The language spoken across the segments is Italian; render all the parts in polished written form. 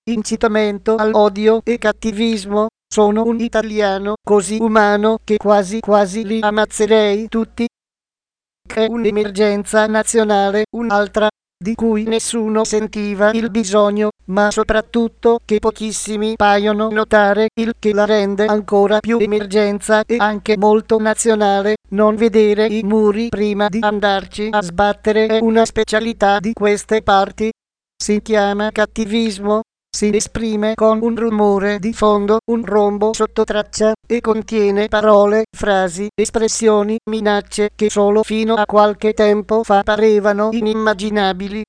incitamento all'odio e cattivismo. Sono un italiano così umano che quasi quasi li ammazzerei tutti. È un'emergenza nazionale, un'altra, di cui nessuno sentiva il bisogno, ma soprattutto che pochissimi paiono notare, il che la rende ancora più emergenza e anche molto nazionale. Non vedere i muri prima di andarci a sbattere è una specialità di queste parti. Si chiama cattivismo. Si esprime con un rumore di fondo, un rombo sottotraccia, e contiene parole, frasi, espressioni, minacce che solo fino a qualche tempo fa parevano inimmaginabili.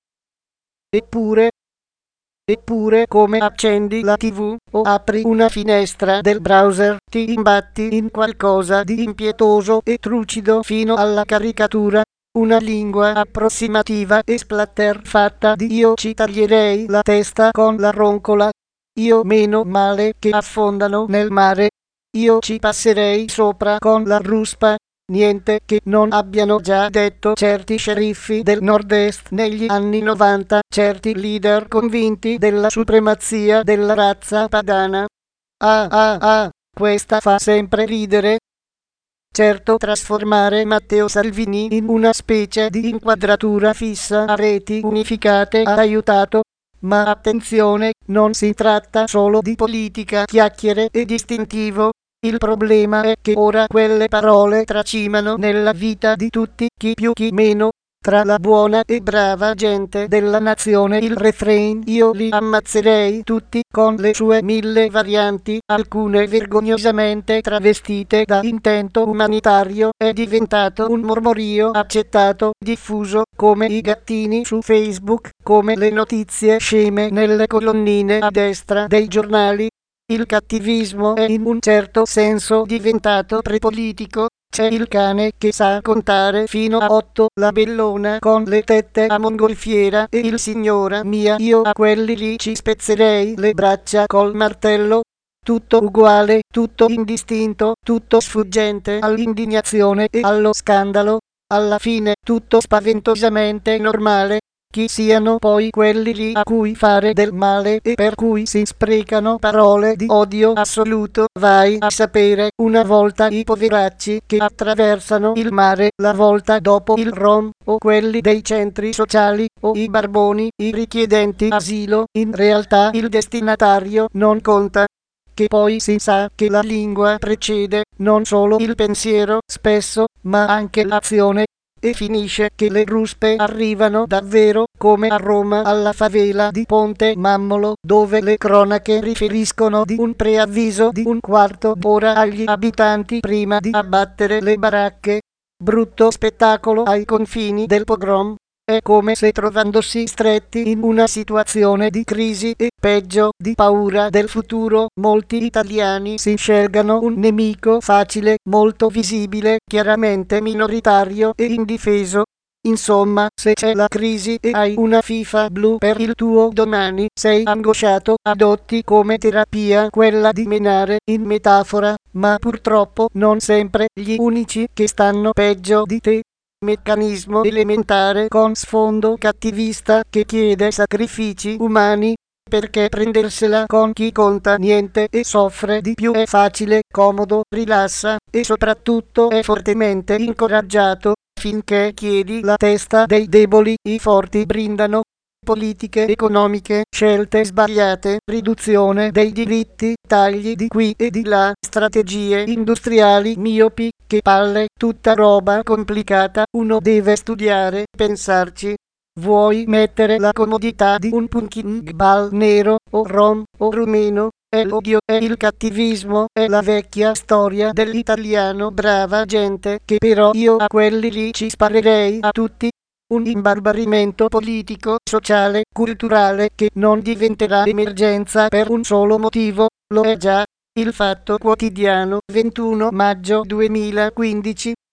Eppure, come accendi la TV o apri una finestra del browser, ti imbatti in qualcosa di impietoso e trucido fino alla caricatura. Una lingua approssimativa e splatter fatta di io ci taglierei la testa con la roncola. Io meno male che affondano nel mare. Io ci passerei sopra con la ruspa. Niente che non abbiano già detto certi sceriffi del nord-est negli anni 90, certi leader convinti della supremazia della razza padana. Questa fa sempre ridere. Certo, trasformare Matteo Salvini in una specie di inquadratura fissa a reti unificate ha aiutato, ma attenzione, non si tratta solo di politica, chiacchiere e distintivo. Il problema è che ora quelle parole tracimano nella vita di tutti, chi più chi meno. Tra la buona e brava gente della nazione il refrain "io li ammazzerei tutti" con le sue 1000 varianti, alcune vergognosamente travestite da intento umanitario, è diventato un mormorio accettato, diffuso, come i gattini su Facebook, come le notizie sceme nelle colonnine a destra dei giornali. Il cattivismo è in un certo senso diventato prepolitico. C'è il cane che sa contare fino a 8, la bellona con le tette a mongolfiera e il signora mia, io a quelli lì ci spezzerei le braccia col martello. Tutto uguale, tutto indistinto, tutto sfuggente all'indignazione e allo scandalo. Alla fine tutto spaventosamente normale. Chi siano poi quelli lì a cui fare del male e per cui si sprecano parole di odio assoluto, vai a sapere. Una volta i poveracci che attraversano il mare, la volta dopo il rom, o quelli dei centri sociali, o i barboni, i richiedenti asilo, in realtà il destinatario non conta. Che poi si sa che la lingua precede non solo il pensiero, spesso, ma anche l'azione. E finisce che le ruspe arrivano davvero, come a Roma alla favela di Ponte Mammolo, dove le cronache riferiscono di un preavviso di un quarto d'ora agli abitanti prima di abbattere le baracche. Brutto spettacolo ai confini del pogrom. È come se, trovandosi stretti in una situazione di crisi e, peggio, di paura del futuro, molti italiani si scelgano un nemico facile, molto visibile, chiaramente minoritario e indifeso. Insomma, se c'è la crisi e hai una FIFA blu per il tuo domani, sei angosciato, adotti come terapia quella di menare, in metafora, ma purtroppo non sempre gli unici che stanno peggio di te. Meccanismo elementare con sfondo cattivista che chiede sacrifici umani, perché prendersela con chi conta niente e soffre di più è facile, comodo, rilassa e soprattutto è fortemente incoraggiato. Finché chiedi la testa dei deboli, i forti brindano. Politiche economiche, scelte sbagliate, riduzione dei diritti, tagli di qui e di là, strategie industriali miopi, che palle, tutta roba complicata, uno deve studiare, pensarci. Vuoi mettere la comodità di un punking ball nero, o rom, o rumeno? È l'odio, è il cattivismo, è la vecchia storia dell'italiano brava gente, che però io a quelli lì ci sparerei a tutti. Un imbarbarimento politico, sociale, culturale che non diventerà emergenza per un solo motivo, lo è già. Il Fatto Quotidiano, 21 maggio 2015.